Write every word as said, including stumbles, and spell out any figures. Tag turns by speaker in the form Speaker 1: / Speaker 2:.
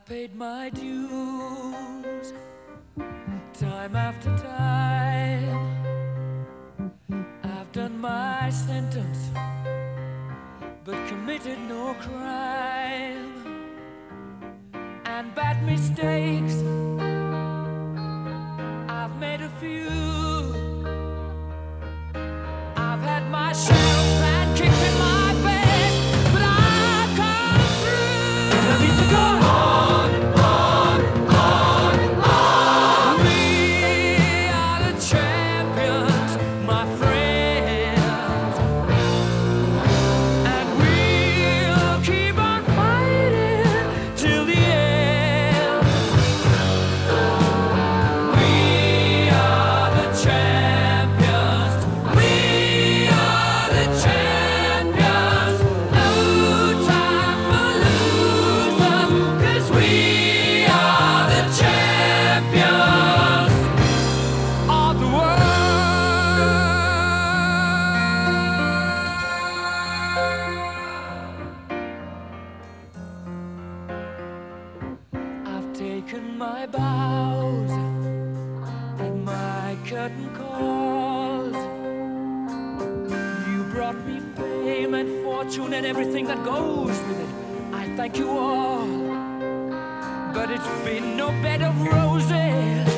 Speaker 1: I've paid my dues time after time. I've done my sentence, but committed no crime. And bad mistakes, I've made a few. I've had my share of sand kicked in my face, but I've come through. I need to go on, on, on, on. We are the champions, my friends, and we'll keep on fighting till the end. We are the champions. We are the champions. No time for losers, 'cause we are the champions of the world. I've taken my bows and my curtain calls. You brought me fame and fortune and everything that goes with it. I thank you all, but it's been no bed of roses.